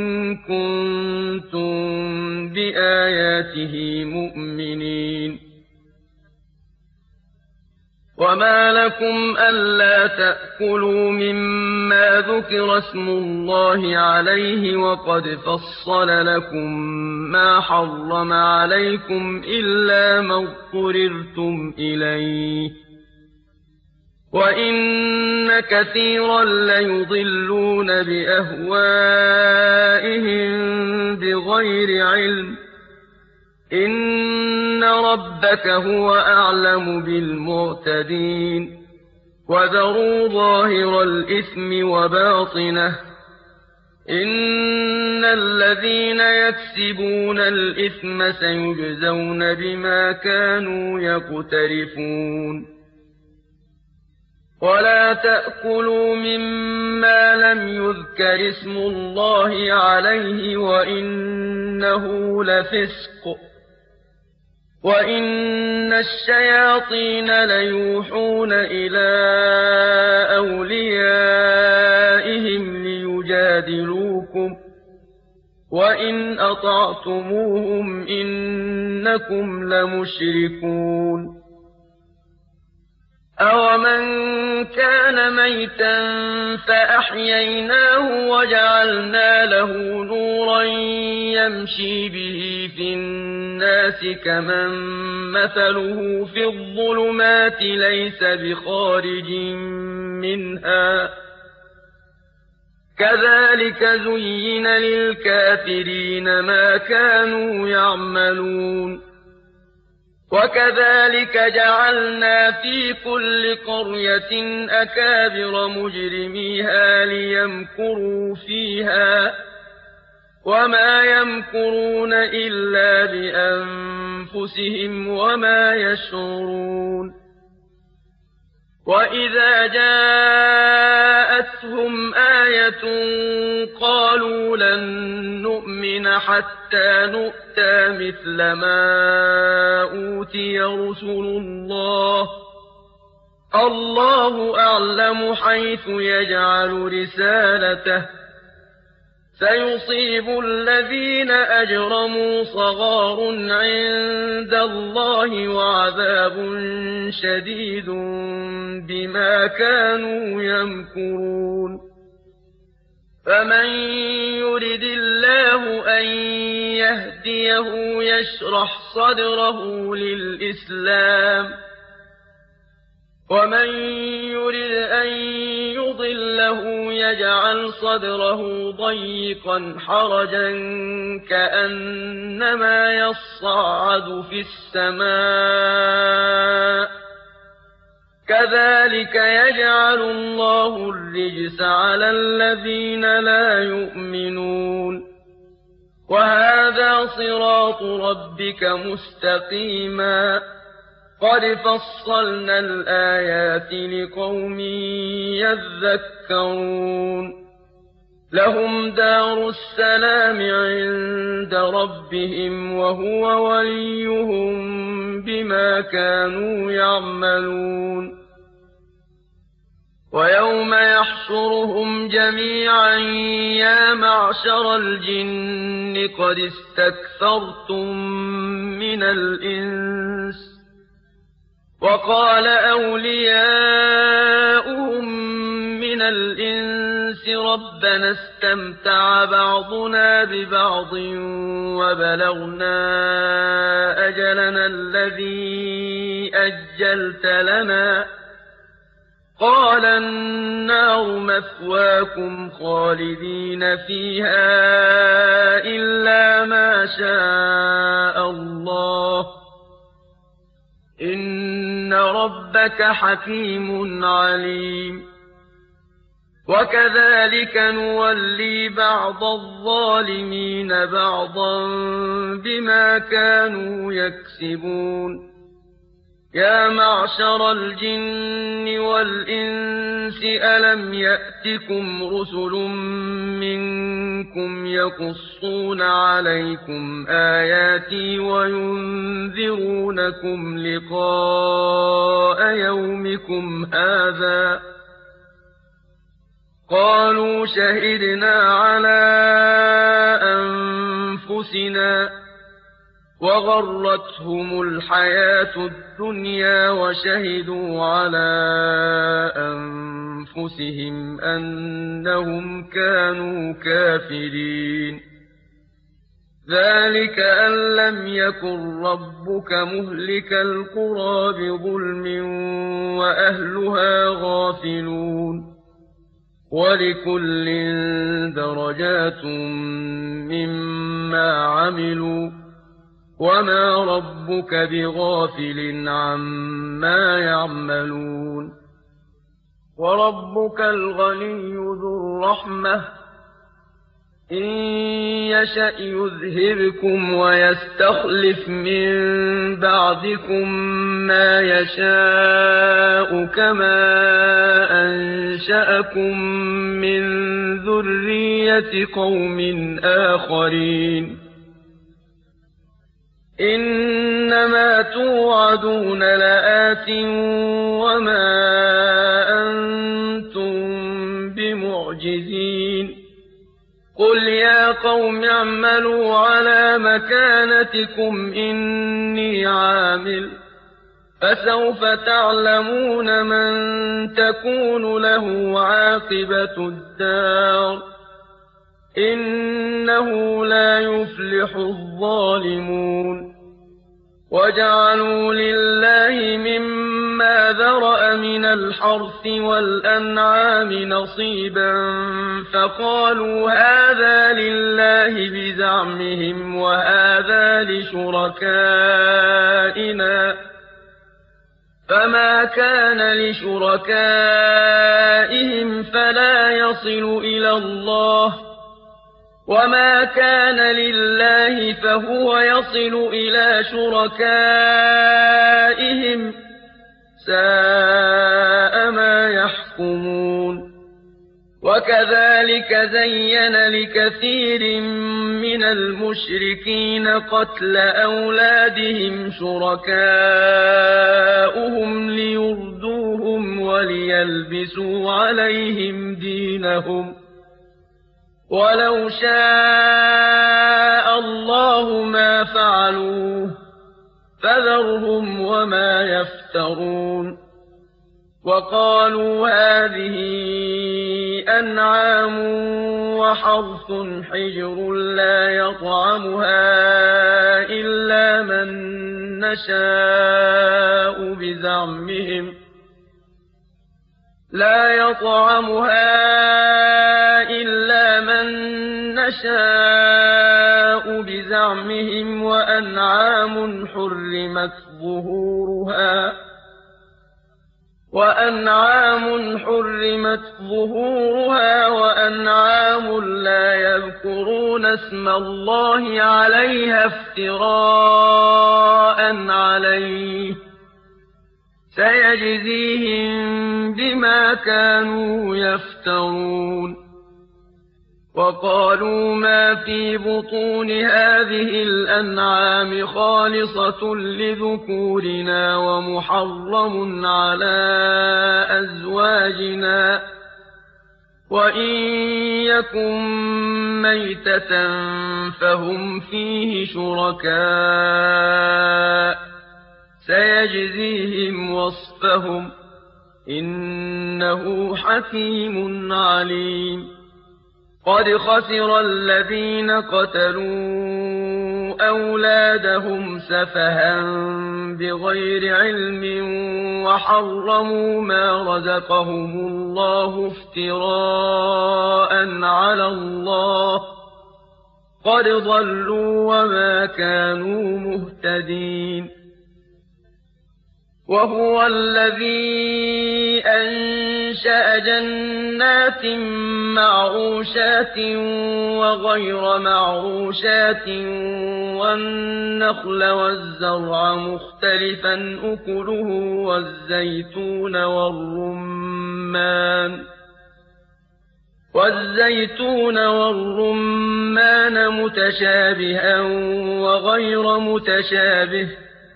كنتم بآياته مؤمنين وما لكم ألا تأكلوا مما ذكر اسم الله عليه وقد فصل لكم ما حرم عليكم إلا ما اضطررتم إليه وإن كثيرا ليضلون بأهوائهم بغير علم إن ربك هو أعلم بالمعتدين وذروا ظاهر الإثم وباطنه إن الذين يكسبون الإثم سيجزون بما كانوا يقترفون ولا تأكلوا مما لم يذكر اسم الله عليه وإنه لفسق وإن الشياطين ليوحون إلى أوليائهم ليجادلوكم وإن أطعتموهم إنكم لمشركون أَوَمَنْ كَانَ مَيْتًا فَأَحْيَيْنَاهُ وَجَعَلْنَا لَهُ نُورًا يَمْشِي بِهِ فِي النَّاسِ كَمَن مَّثَلُهُ فِي الظُّلُمَاتِ لَيْسَ بِخَارِجٍ مِّنْهَا ۚ كَذَٰلِكَ زُيِّنَ لِلْكَافِرِينَ مَا كَانُوا يَعْمَلُونَ وَكَذَٰلِكَ جَعَلْنَا فِي كُلِّ قَرْيَةٍ أَكَابِرَ مُجْرِمِيهَا لِيَمْكُرُوا فِيهَا ۖ وَمَا يَمْكُرُونَ إِلَّا بِأَنفُسِهِمْ وَمَا يَشْعُرُونَ وَإِذَا جَاءَتْهُمْ آيَةٌ قَالُوا لَن نُّؤْمِنَ حَتَّىٰ نُؤْتَىٰ مِثْلَ مَا أُوتِيَ رُسُلُ اللَّهِ ۘ اللَّهُ أَعْلَمُ حَيْثُ يَجْعَلُ رِسَالَتَهُ ۗ سَيُصِيبُ الَّذِينَ أَجْرَمُوا صَغَارٌ عِندَ اللَّهِ وَعَذَابٌ شَدِيدٌ بِمَا كَانُوا يَمْكُرُونَ فَمَن يُرِدِ اللَّهُ أَن يَهْدِيَهُ يَشْرَحْ صَدْرَهُ لِلْإِسْلَامِ ۖ وَمَن يُرِدْ أَن يُضِلَّهُ يَجْعَلْ صَدْرَهُ ضَيِّقًا حَرَجًا كَأَنَّمَا يَصَّعَّدُ فِي السَّمَاءِ ۚ كَذَٰلِكَ يَجْعَلُ اللَّهُ الرِّجْسَ عَلَى الَّذِينَ لَا يُؤْمِنُونَ وَهَٰذَا صِرَاطُ رَبِّكَ مُسْتَقِيمًا ۗ قَدْ فَصَّلْنَا الْآيَاتِ لِقَوْمٍ يَذَّكَّرُونَ لَهُمْ دَارُ السَّلَامِ عِندَ رَبِّهِمْ وَهُوَ وَلِيُّهُم بِمَا كَانُوا يَعْمَلُونَ وَيَوْمَ يَحْشُرُهُمْ جَمِيعًا يَا مَعْشَرَ الْجِنِّ قَدِ اسْتَكْثَرْتُم مِّنَ الْإِنسِ ۖ وَقَالَ أَوْلِيَاؤُهُم مِّنَ الْإِنسِ رَبَّنَا اسْتَمْتَعَ بَعْضُنَا بِبَعْضٍ وَبَلَغْنَا أَجَلَنَا الَّذِي أَجَّلْتَ لَنَا ۚ قَالَ النَّارُ مَثْوَاكُمْ خَالِدِينَ فِيهَا إِلَّا مَا شَاءَ اللَّهُ ۗ إِنَّ رَبَّكَ حَكِيمٌ عَلِيمٌ وَكَذَٰلِكَ نُوَلِّي بَعْضَ الظَّالِمِينَ بَعْضًا بِمَا كَانُوا يَكْسِبُونَ يَا مَعْشَرَ الْجِنِّ وَالْإِنسِ أَلَمْ يَأْتِكُمْ رُسُلٌ مِّنكُمْ يَقُصُّونَ عَلَيْكُمْ آيَاتِي وَيُنذِرُونَكُمْ لِقَاءَ يَوْمِكُمْ هَٰذَا ۚ قَالُوا شَهِدْنَا عَلَىٰ أَنفُسِنَا ۖ وَغَرَّتْهُمُ الْحَيَاةُ الدُّنْيَا وَشَهِدُوا عَلَىٰ أَنفُسِهِمْ أَنَّهُمْ كَانُوا كَافِرِينَ ذَٰلِكَ أَن لَّمْ يَكُن رَّبُّكَ مُهْلِكَ الْقُرَىٰ بِظُلْمٍ وَأَهْلُهَا غَافِلُونَ وَلِكُلٍّ دَرَجَاتٌ مِّمَّا عَمِلُوا ۚ وَمَا رَبُّكَ بِغَافِلٍ عَمَّا يَعْمَلُونَ وَرَبُّكَ الْغَنِيُّ ذُو الرَّحْمَةِ ۚ إِن يشأ يذهبكم ويستخلف من بعدكم ما يشاء كما أنشأكم من ذرية قوم آخرين إنما توعدون لآت وما أنتم بمعجزين قل يا قوم اعملوا على مكانتكم إني عامل فسوف تعلمون من تكون له عاقبة الدار إنه لا يفلح الظالمون وجعلوا لله مما ذرأ من الحرث والأنعام نصيبا فقالوا هذا لله بزعمهم وهذا لشركائنا فما كان لشركائهم فلا يصل إلى الله وما كان لله فهو يصل إلى شركائهم ساء ما يحكمون وكذلك زين لكثير من المشركين قتل أولادهم شركاؤهم ليردوهم وليلبسوا عليهم دينهم ولو شاء الله ما فعلوه فذرهم وما يفترون وقالوا هذه أنعام وحرث حجر لا يطعمها إلا من نشاء بزعمهم لا يطعمها إلا من نشاء بزعمهم وأنعام حرمت ظهورها وأنعام حرمت ظهورها وأنعام لا يذكرون اسم الله عليها افتراء عليه سيجزيهم بما كانوا يفترون وقالوا ما في بطون هذه الأنعام خالصة لذكورنا ومحرم على أزواجنا وإن يكن ميتة فهم فيه شركاء سيجزيهم وصفهم إنه حكيم عليم قد خسر الذين قتلوا أولادهم سفها بغير علم وحرموا ما رزقهم الله افتراء على الله قد ضلوا وما كانوا مهتدين وهو الذي أنشأ جنات معروشات وغير معروشات والنخل والزرع مختلفا أكله والزيتون والرمان والزيتون والرمان متشابها وغير متشابه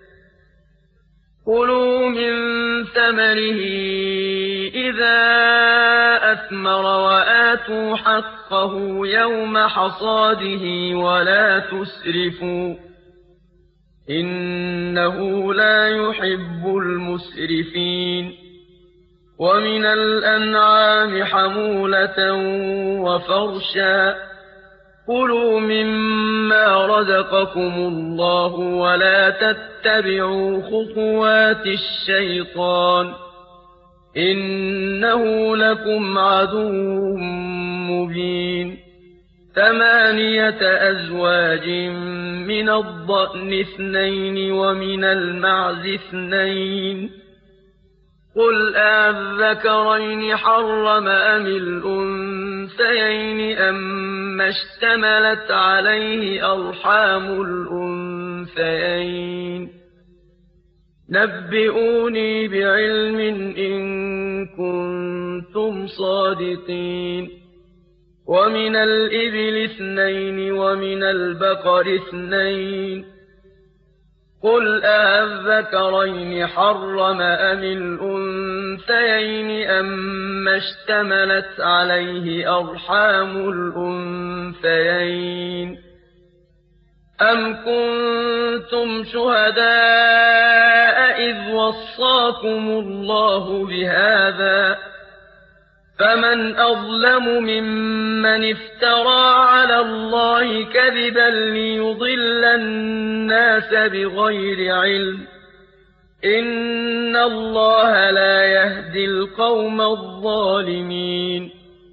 كلوا من ثمره إذا أثمر وآتوا حقه يوم حصاده ولا تسرفوا إنه لا يحب المسرفين ومن الأنعام حمولة وفرشا كلوا مما رزقكم الله ولا تتبعوا خطوات الشيطان إنه لكم عدو مبين ثمانية أزواج من الضأن اثنين ومن المعز اثنين قُلْ أَلذَّكَرَيْنِ حَرَّمَ أَمِ الْأُنثَيَيْنِ أَمَّا اشْتَمَلَتْ عَلَيْهِ أَرْحَامُ الْأُنثَيَيْنِ نَبِّئُونِي بِعِلْمٍ إِن كُنتُمْ صَادِقِينَ وَمِنَ الْإِبِلِ اثْنَيْنِ وَمِنَ الْبَقَرِ اثْنَيْنِ قُلْ أَلذَّكَرَيْنِ حَرَّمَ أَمِ الْأُنثَيَيْنِ أَمَّا اشْتَمَلَتْ عَلَيْهِ أَرْحَامُ الْأُنثَيَيْنِ أَمْ كُنتُمْ شُهَدَاءَ إِذْ وَصَّاكُمُ اللَّهُ بِهَٰذَا ۚ فَمَنْ أَظْلَمُ مِمَّنِ افْتَرَىٰ عَلَى اللَّهِ كَذِبًا لِّيُضِلَّ النَّاسَ بِغَيْرِ عِلْمٍ ۗ إِنَّ اللَّهَ لَا يَهْدِي الْقَوْمَ الظَّالِمِينَ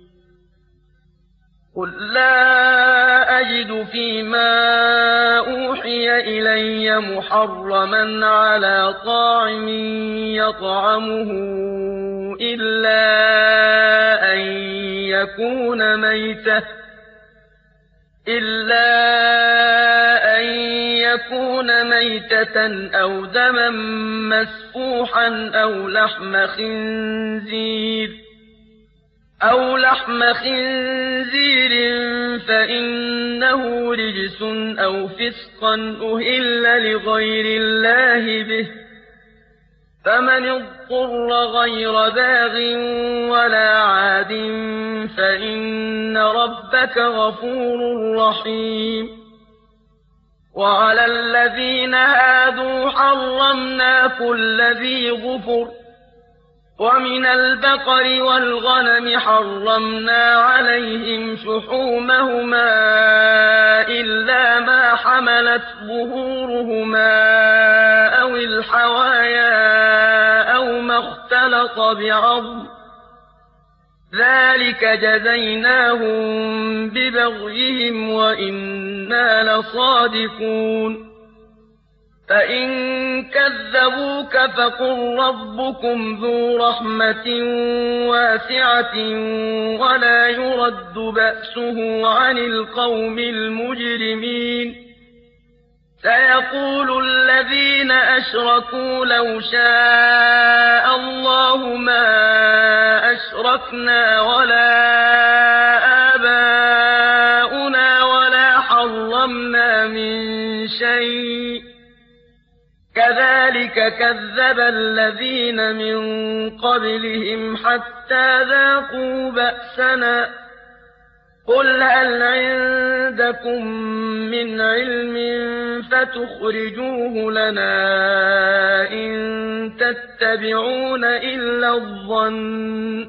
قُل لَّا أَجِدُ فِيمَا أُوحِيَ إِلَيَّ مُحَرَّمًا عَلَىٰ طَاعِمٍ يَطْعَمُهُ إِلَّا أَن يَكُونَ مَيْتَةً إِلَّا أَن يَكُونَ مَيْتَةً أَوْ دَمًا مَّسْفُوحًا أَوْ لَحْمَ خِنزِيرٍ أَوْ لَحْمَ خِنزِيرٍ فَإِنَّهُ رِجْسٌ أَوْ فِسْقًا أُهِلَّ لِغَيْرِ اللَّهِ بِهِ ۚ فَمَنِ اضْطُرَّ غَيْرَ بَاغٍ وَلَا عَادٍ فَإِنَّ رَبَّكَ غَفُورٌ رَّحِيمٌ وَعَلَى الَّذِينَ هَادُوا حَرَّمْنَا كُلَّ ذِي ظُفُرٍ ۖ وَمِنَ الْبَقَرِ وَالْغَنَمِ حَرَّمْنَا عَلَيْهِمْ شُحُومَهُمَا إِلَّا مَا حَمَلَتْ ظُهُورُهُمَا أَوِ الْحَوَايَا أَوْ مَا اخْتَلَطَ بِعَظْمٍ ۚ ذَٰلِكَ جَزَيْنَاهُم بِبَغْيِهِمْ وَإِنَّا لَصَادِقُونَ فَإِن كَذَّبُوكَ فَقُل رَّبُّكُمْ ذُو رَحْمَةٍ وَاسِعَةٍ وَلَا يُرَدُّ بَأْسُهُ عَنِ الْقَوْمِ الْمُجْرِمِينَ سَيَقُولُ الَّذِينَ أَشْرَكُوا لَوْ شَاءَ اللَّهُ مَا أَشْرَكْنَا وَلَا آبَاؤُنَا وَلَا حَرَّمْنَا مِن شَيْءٍ ۚ كَذَٰلِكَ كَذَّبَ الَّذِينَ مِن قَبْلِهِمْ حَتَّىٰ ذَاقُوا بَأْسَنَا ۗ قُلْ هَلْ عِندَكُم مِّنْ عِلْمٍ فَتُخْرِجُوهُ لَنَا ۖ إِن تَتَّبِعُونَ إِلَّا الظَّنَّ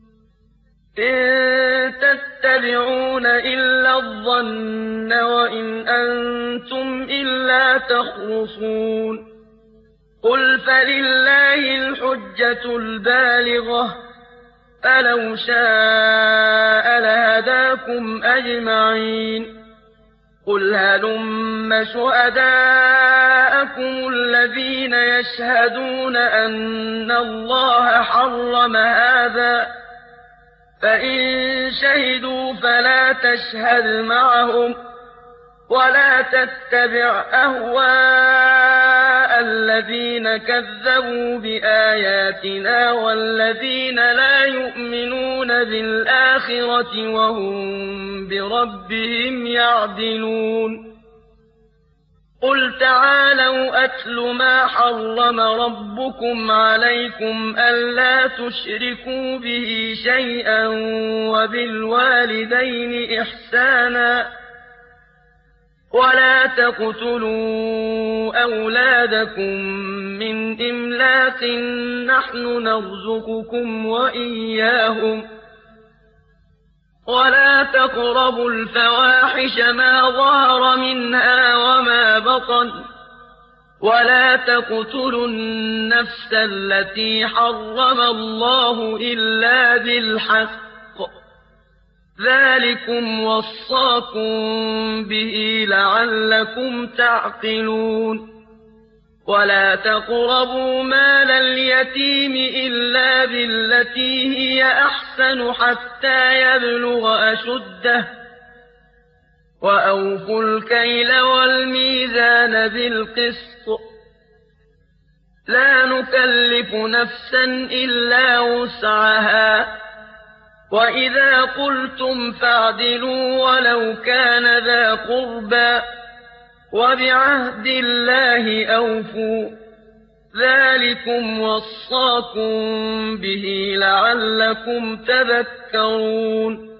إِن تَتَّبِعُونَ إِلَّا الظَّنَّ وَإِنْ أَنتُمْ إِلَّا تَخْرُصُونَ قُلْ فَلِلَّهِ الْحُجَّةُ الْبَالِغَةُ ۖ فَلَوْ شَاءَ لَهَدَاكُمْ أَجْمَعِينَ قُلْ هَلُمَّ شُهَدَاءَكُمُ الَّذِينَ يَشْهَدُونَ أَنَّ اللَّهَ حَرَّمَ هَٰذَا ۖ فَإِن شَهِدُوا فَلَا تَشْهَدْ مَعَهُمْ ۚ وَلَا تَتَّبِعْ أَهْوَاءَ الَّذِينَ كَذَّبُوا بِآيَاتِنَا وَالَّذِينَ لَا يُؤْمِنُونَ بِالْآخِرَةِ وَهُم بِرَبِّهِمْ يَعْدِلُونَ قُلْ تَعَالَوْا أَتْلُ مَا حَرَّمَ رَبُّكُمْ عَلَيْكُمْ أَلَّا تُشْرِكُوا بِهِ شَيْئًا وَبِالْوَالِدَيْنِ إِحْسَانًا ۖ وَلَا تَقْتُلُوا أَوْلَادَكُم مِّنْ إِمْلَاقٍ ۖ نَّحْنُ نَرْزُقُكُمْ وَإِيَّاهُمْ ۖ وَلَا تَقْرَبُوا الْفَوَاحِشَ مَا ظَهَرَ مِنْهَا وَمَا بَطَنَ ۖ وَلَا تَقْتُلُوا النَّفْسَ الَّتِي حَرَّمَ اللَّهُ إِلَّا بِالْحَقِّ ۚ ذَٰلِكُمْ وَصَّاكُم بِهِ لَعَلَّكُمْ تَعْقِلُونَ ولا تقربوا مال اليتيم إلا بالتي هي أحسن حتى يبلغ أشده وأوفوا الكيل والميزان بالقسط لا نكلف نفسا إلا وسعها وإذا قلتم فاعدلوا ولو كان ذا قربى وبعهد الله أوفوا ذلكم وصاكم به لعلكم تذكرون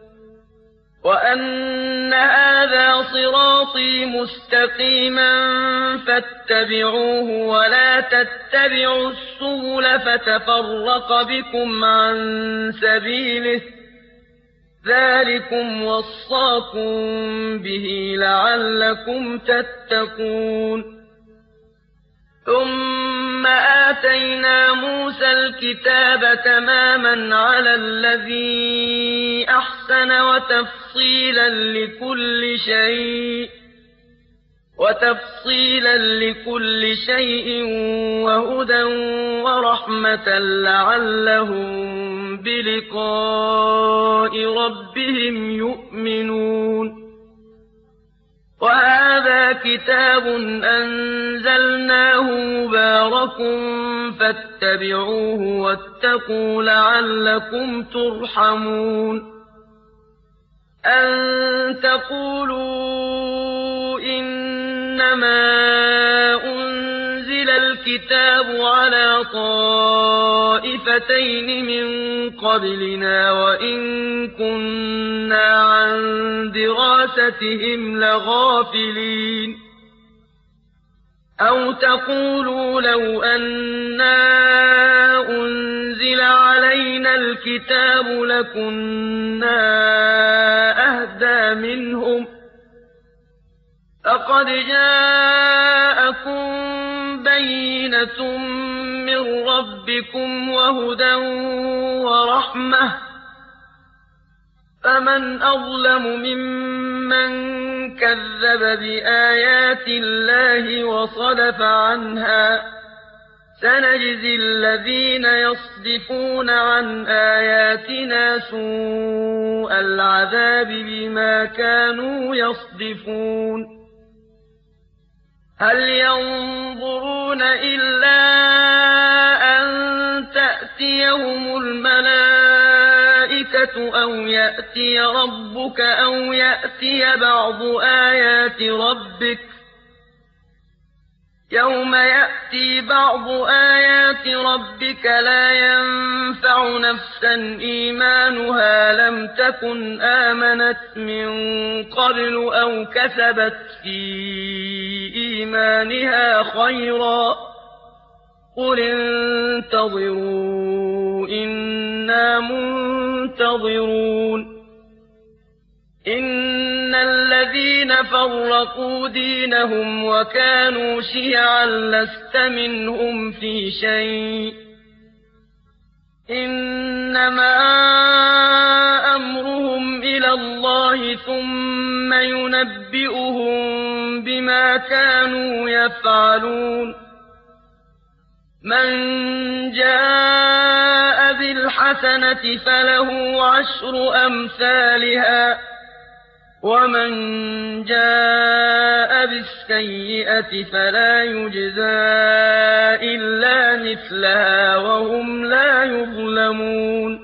وأن هذا صراطي مستقيما فاتبعوه ولا تتبعوا السبل فتفرق بكم عن سبيله ذلكم وصاكم به لعلكم تتقون ثم آتينا موسى الكتاب تماما على الذي أحسن وتفصيلا لكل شيء وتفصيلا لكل شيء وهدى ورحمة لعلهم بلقاء ربهم يؤمنون وهذا كتاب أنزلناه مبارك فاتبعوه واتقوا لعلكم ترحمون أن تقولوا إنما أنزل الكتاب على طائفتين من قبلنا وإن كنا عن دراستهم لغافلين أو تقولوا لو أنا أنزل علينا الكتاب لكنا أهدى منهم فقد جاءكم بينة من ربكم وهدى ورحمة فمن أظلم ممن كذب بآيات الله وصدف عنها سنجزي الذين يصدفون عن آياتنا سوء العذاب بما كانوا يصدفون هل ينظرون إلا أن تأتيهم الملائكة أو يأتي ربك أو يأتي بعض آيات ربك يوم يأتي بعض آيات ربك لا ينفع نفسا إيمانها لم تكن آمنت من قبل أو كسبت في إيمانها خيرا قل انتظروا إنا منتظرون إن الذين فرقوا دينهم وكانوا شيعا لست منهم في شيء إنما أمرهم إلى الله ثم ينبئهم بما كانوا يفعلون من جاء بالحسنة فله عشر أمثالها ومن جاء بالسيئة فلا يجزى إلا مثلها وهم لا يظلمون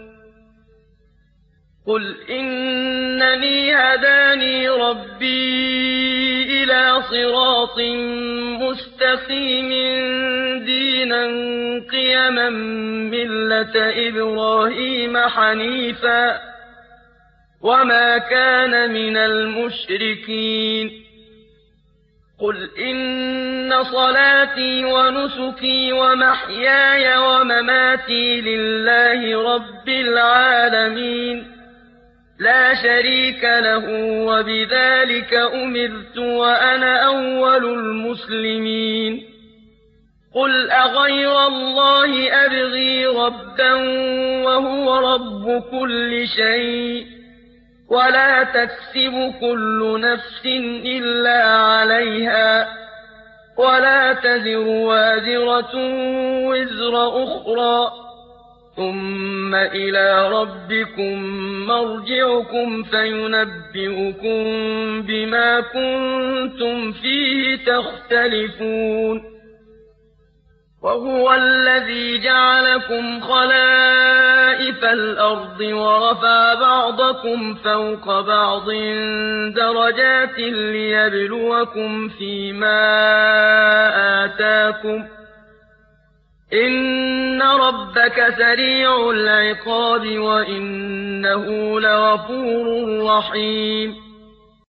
قل إنني هداني ربي إلى صراط مستقيم دينا قيما ملة إبراهيم حنيفا وما كان من المشركين قل إن صلاتي ونسكي ومحياي ومماتي لله رب العالمين لا شريك له وبذلك أمرت وأنا أول المسلمين قل أغير الله أبغي ربا وهو رب كل شيء ولا تكسب كل نفس إلا عليها ولا تزر وازرة وزر أخرى ثم إلى ربكم مرجعكم فينبئكم بما كنتم فيه تختلفون وهو الذي جعلكم خلائف الأرض ورفع بعضكم فوق بعض درجات ليبلوكم فيما آتاكم إن ربك سريع العقاب وإنه لغفور رحيم